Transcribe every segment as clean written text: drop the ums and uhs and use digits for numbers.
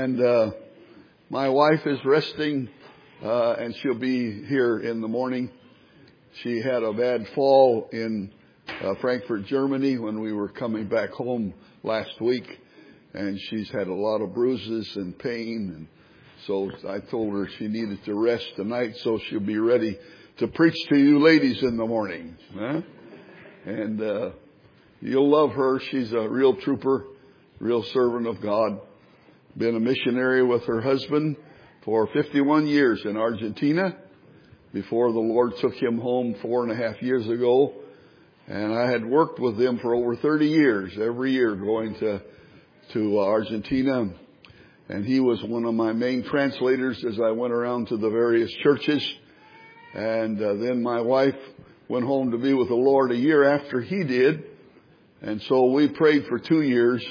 And my wife is resting, and she'll be here in the morning. She had a bad fall in Frankfurt, Germany when we were coming back home last week. And she's had a lot of bruises and pain. And so I told her she needed to rest tonight so she'll be ready to preach to you ladies in the morning. Huh? And you'll love her. She's a real trooper, real servant of God. Been a missionary with her husband for 51 years in Argentina before the Lord took him home 4.5 years ago. And I had worked with them for over 30 years, every year going to Argentina. And he was one of my main translators as I went around to the various churches. And then my wife went home to be with the Lord a year after he did. And so we prayed for 2 years.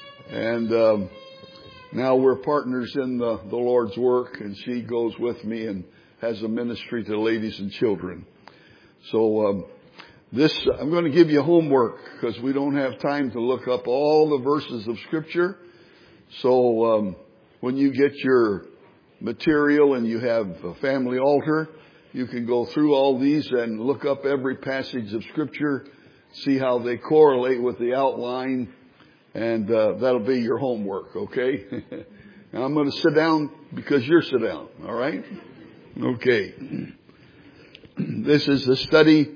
And now we're partners in the Lord's work, and she goes with me and has a ministry to ladies and children. So I'm going to give you homework because we don't have time to look up all the verses of Scripture. So when you get your material and you have a family altar, you can go through all these and look up every passage of Scripture, see how they correlate with the outline. And that'll be your homework, okay? Now I'm going to sit down because you're sit down, all right? Okay. This is a study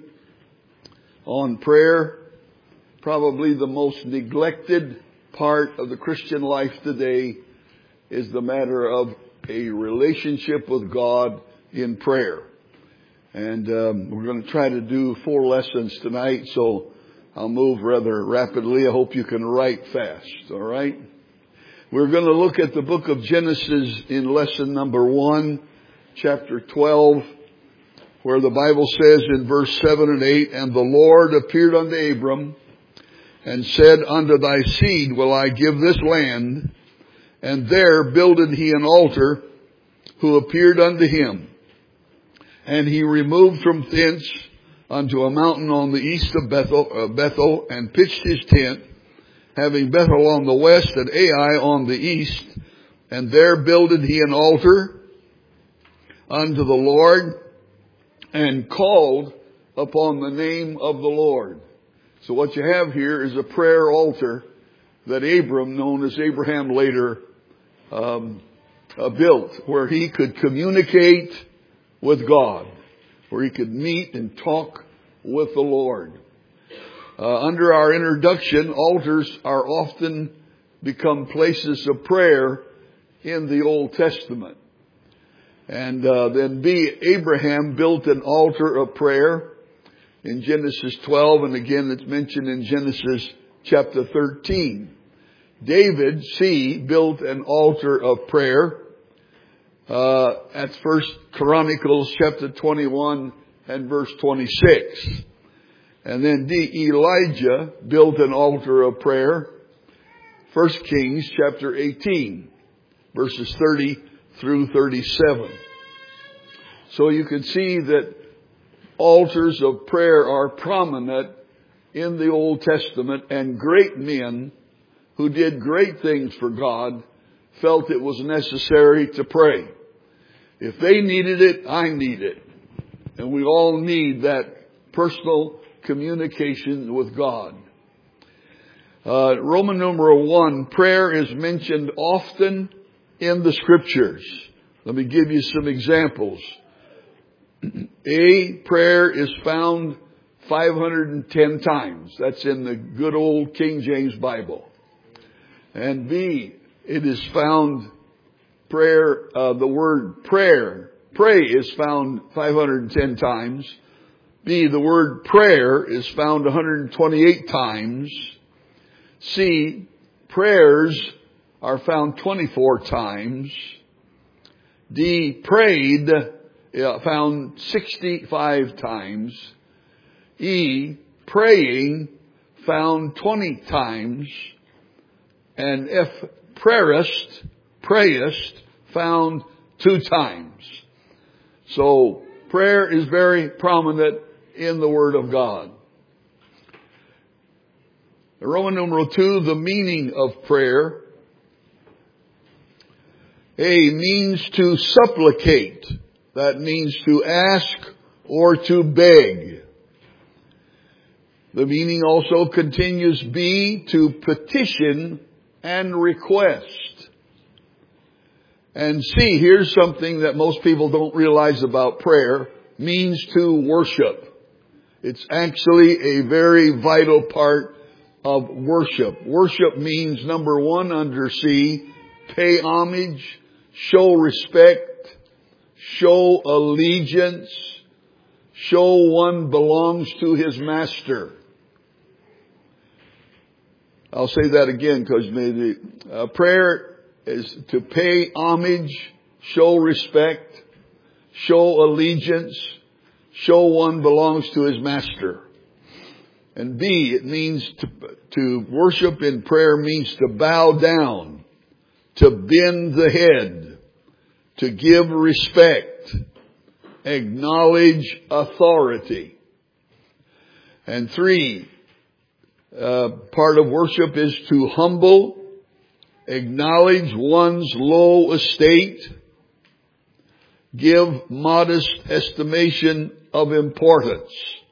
on prayer, probably the most neglected part of the Christian life today is the matter of a relationship with God in prayer. And we're going to try to do 4 lessons tonight, so I'll move rather rapidly. I hope you can write fast, all right? We're going to look at the book of Genesis in lesson number 1, chapter 12, where the Bible says in verse 7 and 8, "And the Lord appeared unto Abram and said, Unto thy seed will I give this land. And there builded he an altar, who appeared unto him. And he removed from thence unto a mountain on the east of Bethel, and pitched his tent, having Bethel on the west and Ai on the east. And there builded he an altar unto the Lord, and called upon the name of the Lord." So what you have here is a prayer altar that Abram, known as Abraham later, built, where he could communicate with God, where he could meet and talk with the Lord. Under our introduction, altars are often become places of prayer in the Old Testament. And then Abraham built an altar of prayer in Genesis 12, and again it's mentioned in Genesis chapter 13. David, built an altar of prayer at 1 Chronicles chapter 21 and verse 26. And then Elijah built an altar of prayer, 1 Kings chapter 18, verses 30 through 37. So you can see that altars of prayer are prominent in the Old Testament, and great men who did great things for God felt it was necessary to pray. If they needed it, I need it. And we all need that personal communication with God. Roman numeral 1, prayer is mentioned often in the Scriptures. Let me give you some examples. Prayer is found 510 times. That's in the good old King James Bible. And B, it is found the word pray is found 510 times. B, the word prayer is found 128 times. C, prayers are found 24 times. D, prayed, found 65 times. E, praying, found 20 times. And F, prayest, found 2 times. So prayer is very prominent in the Word of God. Roman numeral 2, the meaning of prayer. A means to supplicate. That means to ask or to beg. The meaning also continues B, to petition and request. And C, here's something that most people don't realize about prayer, means to worship. It's actually a very vital part of worship. Worship means, number one, under C, pay homage, show respect, show allegiance, show one belongs to his master. I'll say that again because maybe prayer is to pay homage, show respect, show allegiance, show one belongs to his master. And B, it means to worship in prayer means to bow down, to bend the head, to give respect, acknowledge authority. And 3, part of worship is to humble, acknowledge one's low estate, give modest estimation of importance.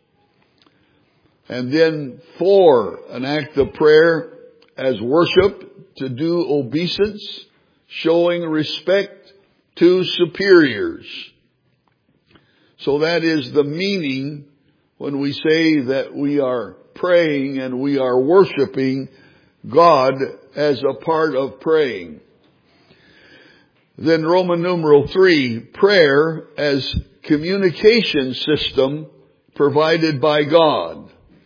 And then 4, an act of prayer as worship, to do obeisance, showing respect to superiors. So that is the meaning when we say that we are praying and we are worshiping God as a part of praying. Then Roman numeral 3, prayer as communication system provided by God.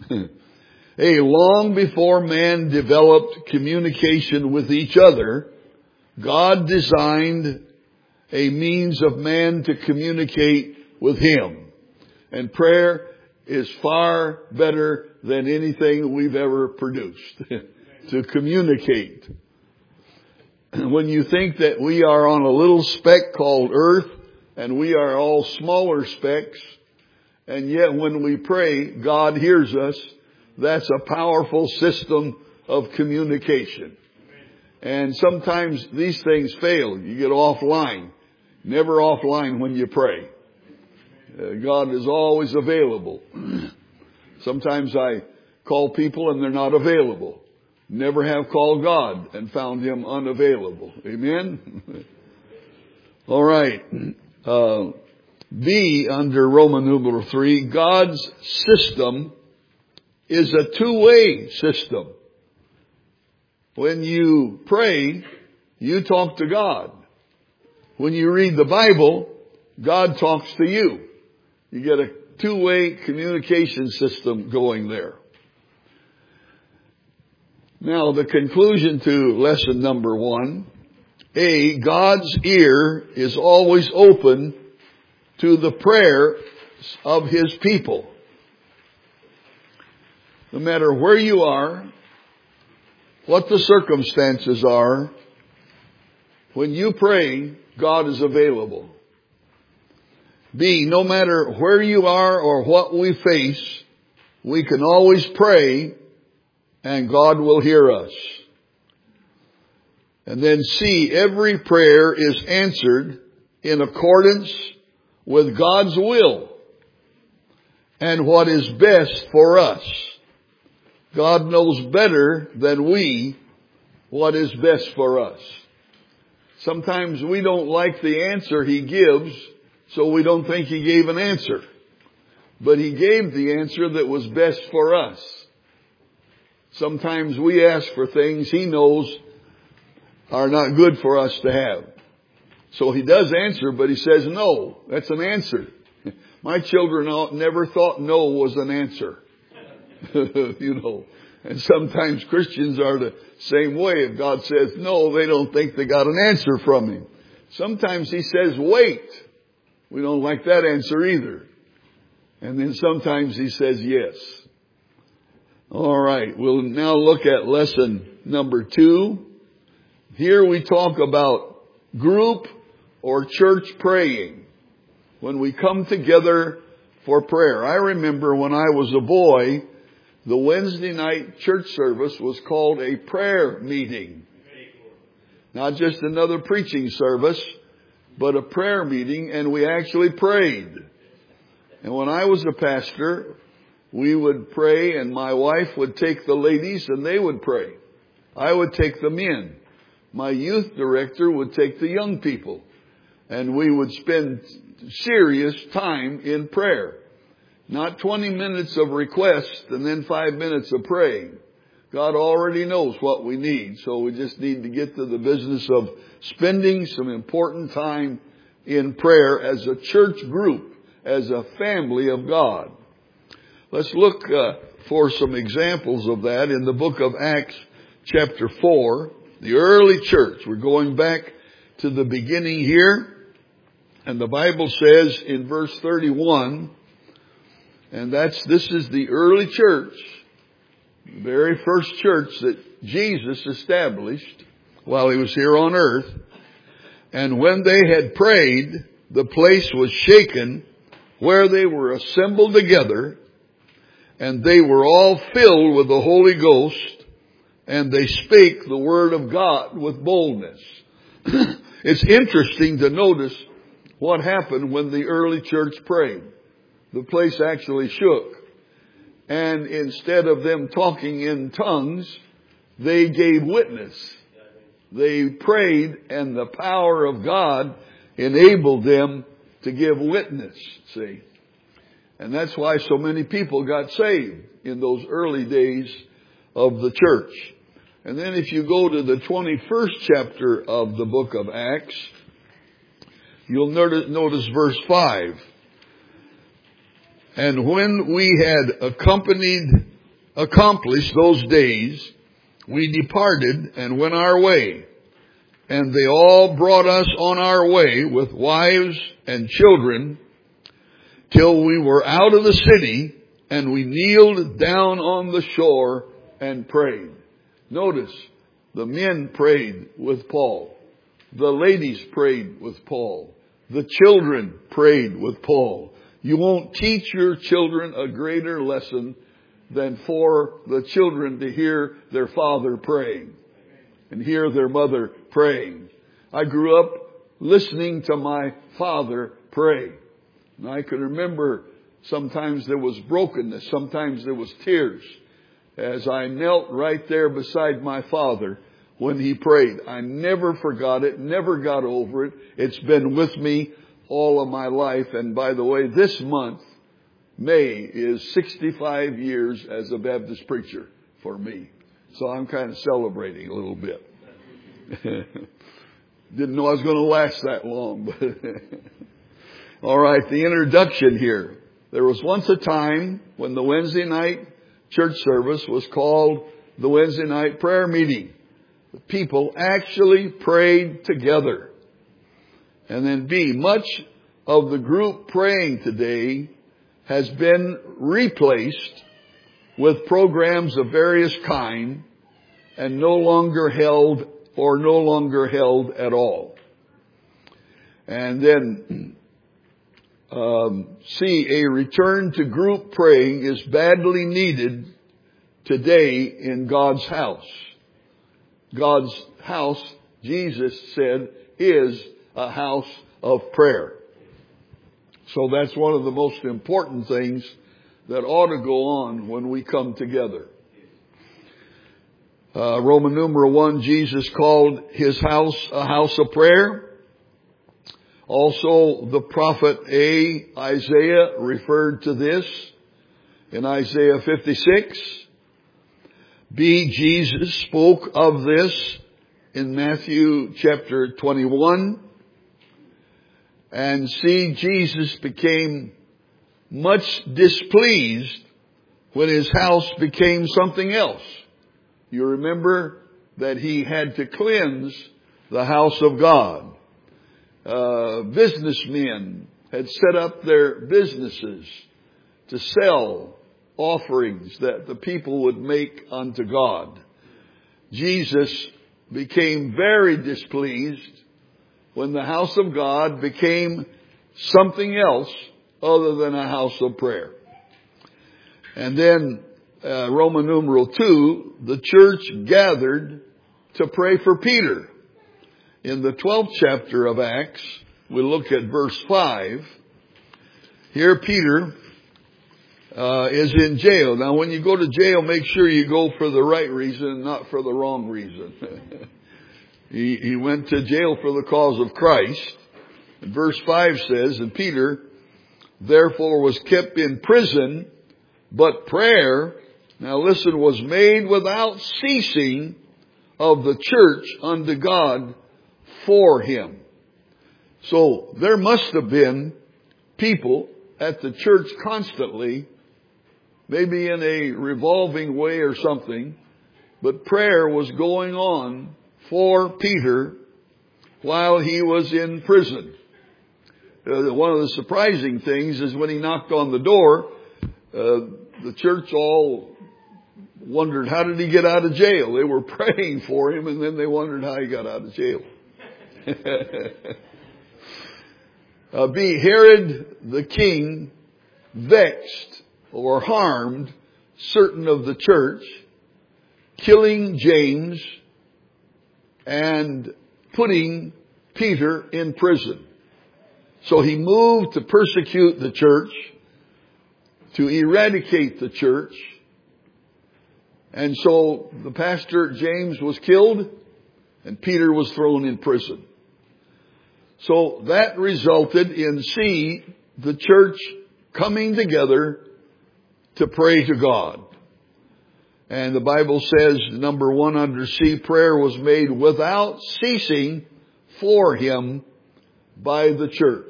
Long before man developed communication with each other, God designed a means of man to communicate with Him. And prayer is far better than anything we've ever produced to communicate. When you think that we are on a little speck called earth and we are all smaller specks, and yet when we pray, God hears us, that's a powerful system of communication. And sometimes these things fail. You get offline. Never offline when you pray. God is always available. Sometimes I call people and they're not available. Never have called God and found Him unavailable. Amen? All right. B, under Roman numeral 3, God's system is a two-way system. When you pray, you talk to God. When you read the Bible, God talks to you. You get a two-way communication system going there. Now, the conclusion to lesson number 1. A, God's ear is always open to the prayers of His people. No matter where you are, what the circumstances are, when you pray, God is available. B, no matter where you are or what we face, we can always pray and God will hear us. And then C, every prayer is answered in accordance with God's will and what is best for us. God knows better than we what is best for us. Sometimes we don't like the answer He gives, so we don't think He gave an answer. But He gave the answer that was best for us. Sometimes we ask for things He knows are not good for us to have. So He does answer, but He says no. That's an answer. My children never thought no was an answer. And sometimes Christians are the same way. If God says no, they don't think they got an answer from Him. Sometimes He says wait. We don't like that answer either. And then sometimes He says yes. All right. We'll now look at lesson number 2. Here we talk about group or church praying. When we come together for prayer. I remember when I was a boy, the Wednesday night church service was called a prayer meeting. Not just another preaching service, but a prayer meeting, and we actually prayed. And when I was a pastor, we would pray, and my wife would take the ladies and they would pray. I would take the men. My youth director would take the young people. And we would spend serious time in prayer. Not 20 minutes of request and then 5 minutes of praying. God already knows what we need. So we just need to get to the business of spending some important time in prayer as a church group, as a family of God. Let's look for some examples of that in the book of Acts chapter 4. The early church. We're going back to the beginning here. And the Bible says in verse 31, and this is the early church, the very first church that Jesus established while he was here on earth. And when they had prayed, the place was shaken where they were assembled together, and they were all filled with the Holy Ghost, and they spake the word of God with boldness. It's interesting to notice what happened when the early church prayed. The place actually shook. And instead of them talking in tongues, they gave witness. They prayed, and the power of God enabled them to give witness, see. And that's why so many people got saved in those early days of the church. And then if you go to the 21st chapter of the book of Acts, you'll notice verse 5. And when we had accomplished those days, we departed and went our way. And they all brought us on our way with wives and children till we were out of the city, and we kneeled down on the shore and prayed. Notice, the men prayed with Paul. The ladies prayed with Paul. The children prayed with Paul. You won't teach your children a greater lesson than for the children to hear their father praying and hear their mother praying. I grew up listening to my father pray. And I can remember sometimes there was brokenness, sometimes there was tears as I knelt right there beside my father when he prayed. I never forgot it, never got over it. It's been with me all of my life. And by the way, this month, May, is 65 years as a Baptist preacher for me. So I'm kind of celebrating a little bit. Didn't know I was going to last that long. But all right, the introduction here. There was once a time when the Wednesday night church service was called the Wednesday night prayer meeting. The people actually prayed together. And then B, much of the group praying today has been replaced with programs of various kind and no longer held at all. And then C, a return to group praying is badly needed today in God's house. God's house, Jesus said, is a house of prayer. So that's one of the most important things that ought to go on when we come together. Roman numeral 1, Jesus called his house a house of prayer. Also, the prophet Isaiah referred to this in Isaiah 56. B, Jesus spoke of this in Matthew chapter 21. And C, Jesus became much displeased when his house became something else. You remember that he had to cleanse the house of God. Businessmen had set up their businesses to sell offerings that the people would make unto God. Jesus became very displeased when the house of God became something else other than a house of prayer. And then Roman numeral 2, the church gathered to pray for Peter. in the 12th chapter of Acts, we look at verse 5. Here Peter is in jail. Now when you go to jail, make sure you go for the right reason, not for the wrong reason. He went to jail for the cause of Christ. And verse 5 says, and Peter therefore was kept in prison, but prayer, now listen, was made without ceasing of the church unto God for him. So there must have been people at the church constantly, maybe in a revolving way or something, but prayer was going on for Peter while he was in prison. One of the surprising things is when he knocked on the door, the church all wondered, how did he get out of jail? They were praying for him, and then they wondered how he got out of jail. Be Herod the king vexed or harmed certain of the church, killing James and putting Peter in prison. So he moved to persecute the church, to eradicate the church. And so the pastor James was killed and Peter was thrown in prison. So that resulted in the church coming together to pray to God. And the Bible says, number 1 under C, prayer was made without ceasing for him by the church.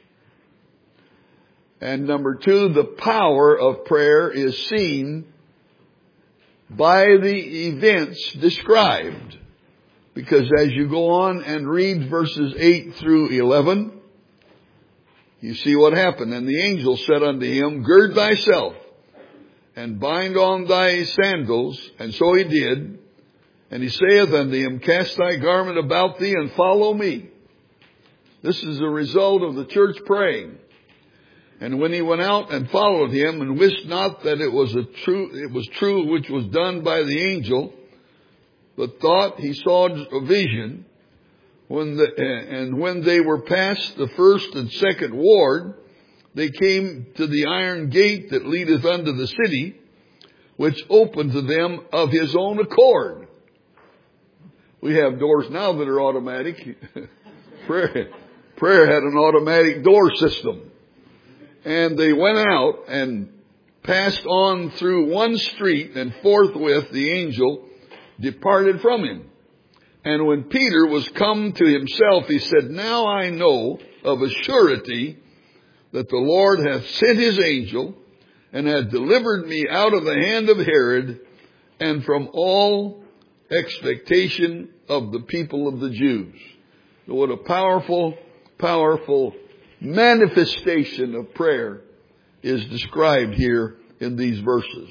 And number 2, the power of prayer is seen by the events described. Because as you go on and read verses 8 through 11, you see what happened. And the angel said unto him, gird thyself and bind on thy sandals. And so he did. And he saith unto him, cast thy garment about thee and follow me. This is the result of the church praying. And when he went out and followed him and wist not that it was true which was done by the angel, but thought he saw a vision, and when they were past the first and second ward, they came to the iron gate that leadeth unto the city, which opened to them of his own accord. We have doors now that are automatic. Prayer had an automatic door system. And they went out and passed on through one street, and forthwith the angel departed from him. And when Peter was come to himself, he said, now I know of a surety that the Lord hath sent his angel and hath delivered me out of the hand of Herod and from all expectation of the people of the Jews. So what a powerful, powerful manifestation of prayer is described here in these verses.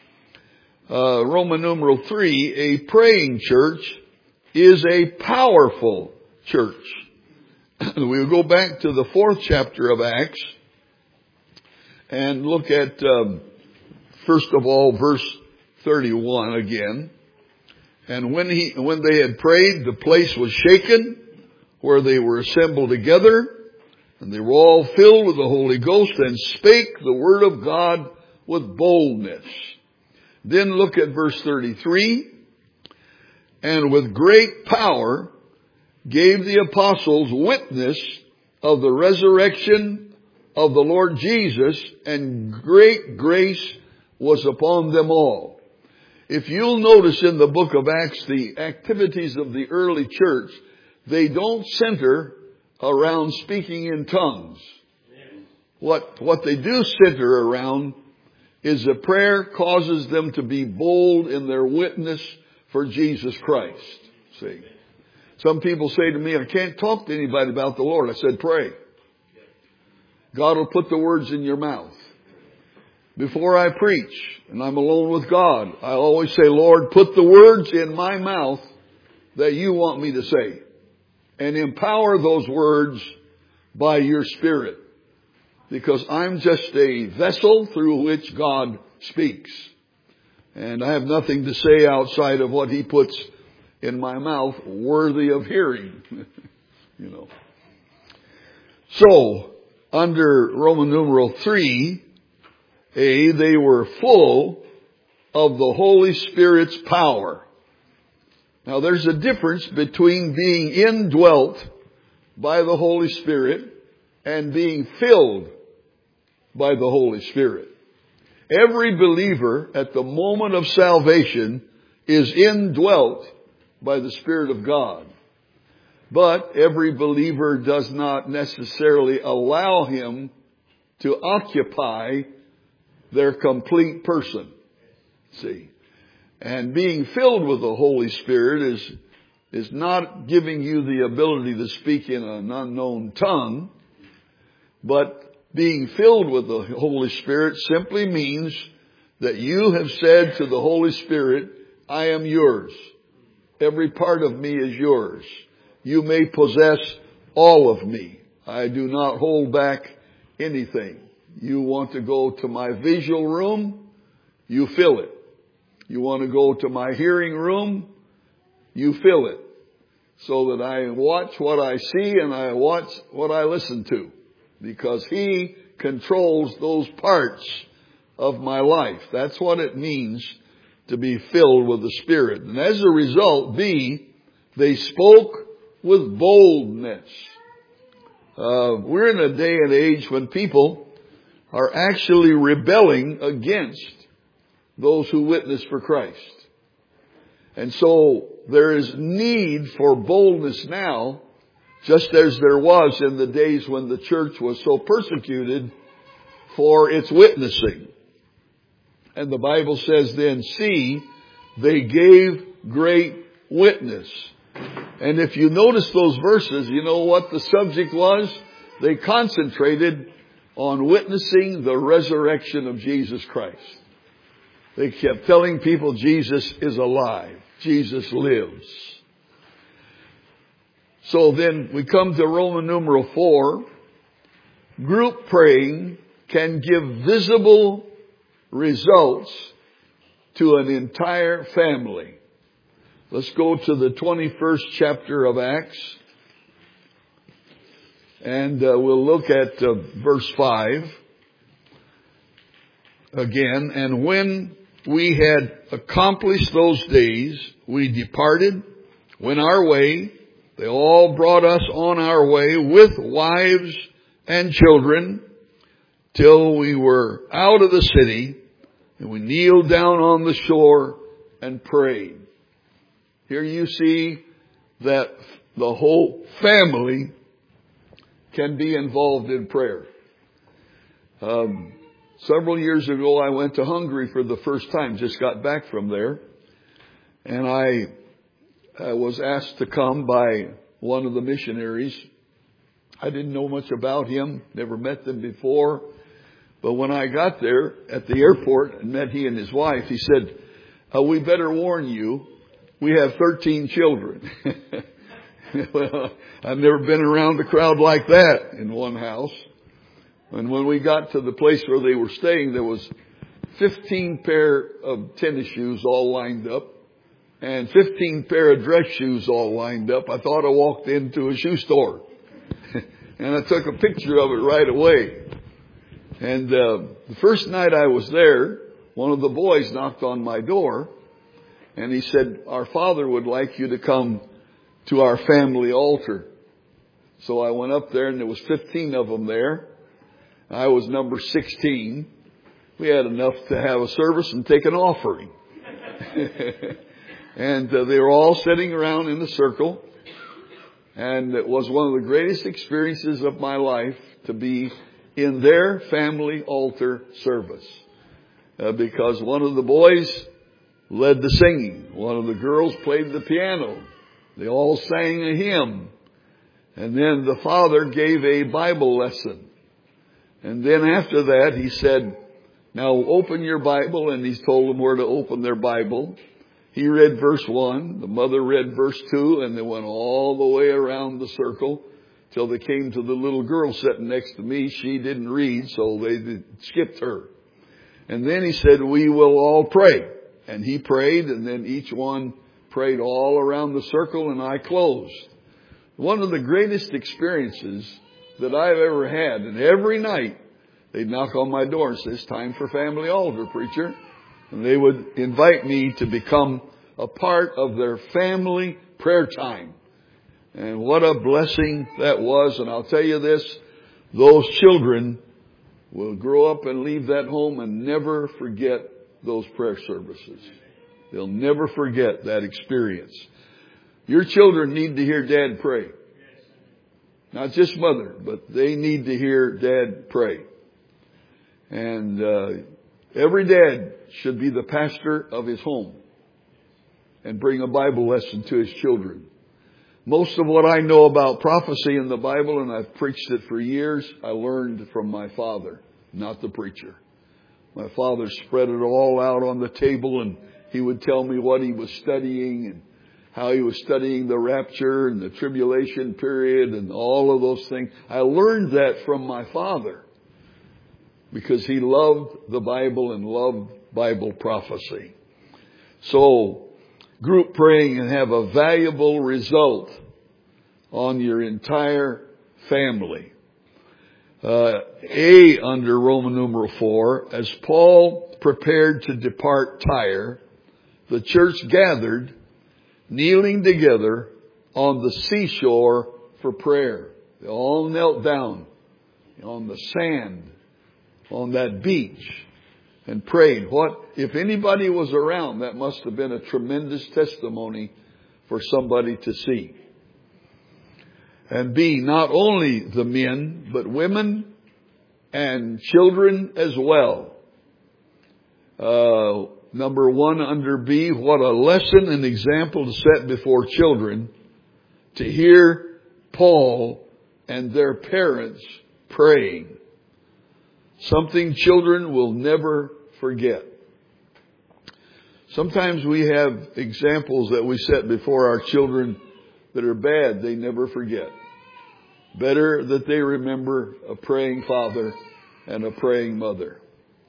Roman numeral 3, a praying church is a powerful church. We'll go back to the 4th chapter of Acts and look at, first of all, verse 31 again. And when they had prayed, the place was shaken where they were assembled together, and they were all filled with the Holy Ghost and spake the word of God with boldness. Then look at verse 33. And with great power gave the apostles witness of the resurrection of the Lord Jesus, and great grace was upon them all. If you'll notice in the book of Acts, the activities of the early church, they don't center around speaking in tongues. What they do center around is that prayer causes them to be bold in their witness for Jesus Christ. See, some people say to me, I can't talk to anybody about the Lord. I said, pray. God will put the words in your mouth. Before I preach and I'm alone with God, I always say, Lord, put the words in my mouth that you want me to say, and empower those words by your Spirit, because I'm just a vessel through which God speaks. And I have nothing to say outside of what he puts in my mouth worthy of hearing. You know. So, under Roman numeral 3, they were full of the Holy Spirit's power. Now there's a difference between being indwelt by the Holy Spirit and being filled by the Holy Spirit. Every believer at the moment of salvation is indwelt by the Spirit of God. But every believer does not necessarily allow Him to occupy their complete person. See? And being filled with the Holy Spirit is not giving you the ability to speak in an unknown tongue, but being filled with the Holy Spirit simply means that you have said to the Holy Spirit, I am yours. Every part of me is yours. You may possess all of me. I do not hold back anything. You want to go to my visual room, you fill it. You want to go to my hearing room, you fill it. So that I watch what I see and I watch what I listen to. Because He controls those parts of my life. That's what it means to be filled with the Spirit. And as a result, they spoke with boldness. We're in a day and age when people are actually rebelling against those who witness for Christ. And so there is need for boldness now, just as there was in the days when the church was so persecuted for its witnessing. And the Bible says then, see, they gave great witness. And if you notice those verses, you know what the subject was? They concentrated on witnessing the resurrection of Jesus Christ. They kept telling people Jesus is alive. Jesus lives. So then we come to Roman numeral 4. Group praying can give visible results to an entire family. Let's go to the 21st chapter of Acts. And we'll look at verse 5 again. And when we had accomplished those days, we departed, went our way. They all brought us on our way with wives and children till we were out of the city, and we kneeled down on the shore and prayed. Here you see that the whole family can be involved in prayer. Several years ago, I went to Hungary for the first time, just got back from there. And I was asked to come by one of the missionaries. I didn't know much about him, never met them before. But when I got there at the airport and met he and his wife, he said, we better warn you, we have 13 children. Well, I've never been around a crowd like that in one house. And when we got to the place where they were staying, there was 15 pair of tennis shoes all lined up and 15 pair of dress shoes all lined up. I thought I walked into a shoe store. And I took a picture of it right away. And the first night I was there, one of the boys knocked on my door and he said, our father would like you to come to our family altar. So I went up there and there was 15 of them there. I was number 16. We had enough to have a service and take an offering. And they were all sitting around in a circle. And it was one of the greatest experiences of my life to be in their family altar service. Because one of the boys led the singing. One of the girls played the piano. They all sang a hymn. And then the father gave a Bible lesson. And then after that, he said, now open your Bible. And he told them where to open their Bible. He read verse 1. The mother read verse 2. And they went all the way around the circle till they came to the little girl sitting next to me. She didn't read, so they skipped her. And then he said, we will all pray. And he prayed, and then each one prayed all around the circle, and I closed. One of the greatest experiences that I've ever had, and every night they'd knock on my door and say, "It's time for family altar, preacher." And they would invite me to become a part of their family prayer time. And what a blessing that was. And I'll tell you this, those children will grow up and leave that home and never forget those prayer services. They'll never forget that experience. Your children need to hear Dad pray. Not just Mother, but they need to hear Dad pray. And every dad should be the pastor of his home and bring a Bible lesson to his children. Most of what I know about prophecy in the Bible, and I've preached it for years, I learned from my father, not the preacher. My father spread it all out on the table, and he would tell me what he was studying and how he was studying the rapture and the tribulation period and all of those things. I learned that from my father because he loved the Bible and loved Bible prophecy. So, group praying can have a valuable result on your entire family. Under Roman numeral 4, as Paul prepared to depart Tyre, the church gathered, kneeling together on the seashore for prayer. They all knelt down on the sand, on that beach, and prayed. What, if anybody was around, that must have been a tremendous testimony for somebody to see. And B, not only the men, but women and children as well. Number 1 under B, what a lesson and example to set before children to hear Paul and their parents praying. Something children will never forget. Sometimes we have examples that we set before our children that are bad, they never forget. Better that they remember a praying father and a praying mother.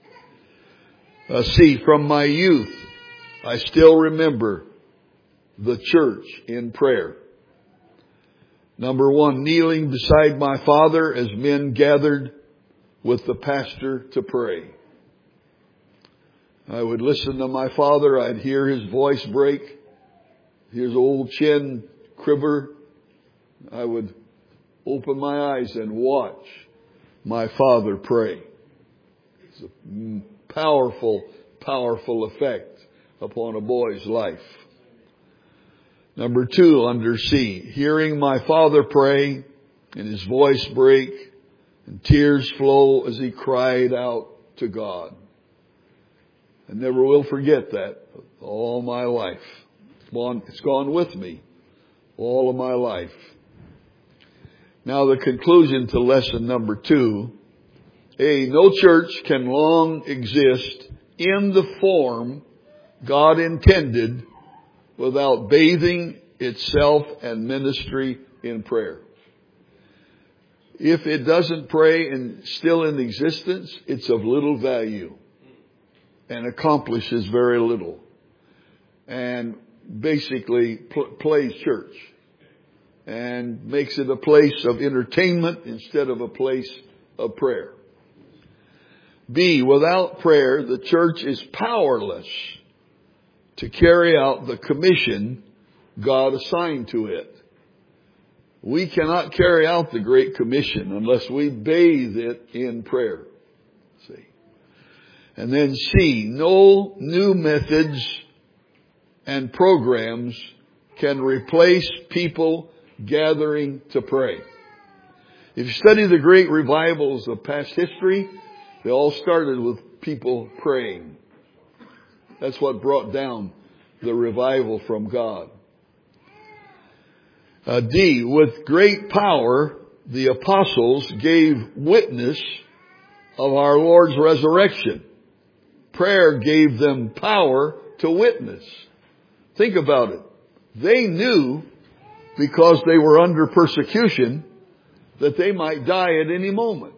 C, from my youth, I still remember the church in prayer. Number 1, kneeling beside my father as men gathered with the pastor to pray. I would listen to my father. I'd hear his voice break, his old chin quiver. I would open my eyes and watch my father pray. It's a powerful, powerful effect upon a boy's life. Number 2, under C, hearing my father pray and his voice break and tears flow as he cried out to God. I never will forget that all my life. It's gone with me all of my life. Now the conclusion to lesson number 2. A, no church can long exist in the form God intended without bathing itself and ministry in prayer. If it doesn't pray and still in existence, it's of little value and accomplishes very little. And basically plays church and makes it a place of entertainment instead of a place of prayer. B, without prayer, the church is powerless to carry out the commission God assigned to it. We cannot carry out the Great Commission unless we bathe it in prayer. See. And then C, no new methods and programs can replace people gathering to pray. If you study the great revivals of past history, they all started with people praying. That's what brought down the revival from God. D, with great power, the apostles gave witness of our Lord's resurrection. Prayer gave them power to witness. Think about it. They knew, because they were under persecution, that they might die at any moment.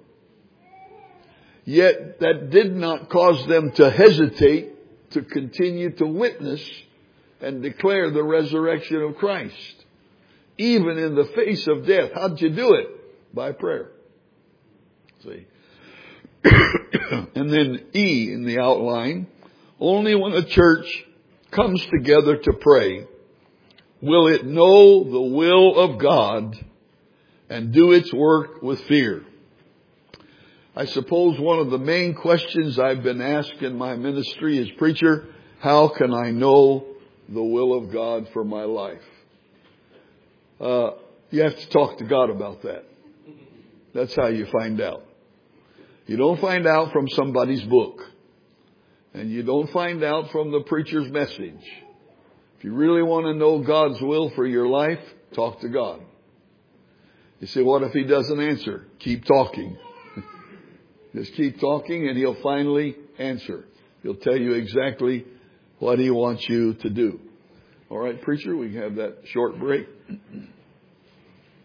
Yet that did not cause them to hesitate to continue to witness and declare the resurrection of Christ, even in the face of death. How'd you do it? By prayer. See? And then E in the outline, only when a church comes together to pray will it know the will of God and do its work with fear. I suppose one of the main questions I've been asked in my ministry is, preacher, how can I know the will of God for my life? You have to talk to God about that. That's how you find out. You don't find out from somebody's book. And you don't find out from the preacher's message. If you really want to know God's will for your life, talk to God. You say, what if He doesn't answer? Keep talking. Just keep talking and He'll finally answer. He'll tell you exactly what He wants you to do. All right, preacher, we can have that short break.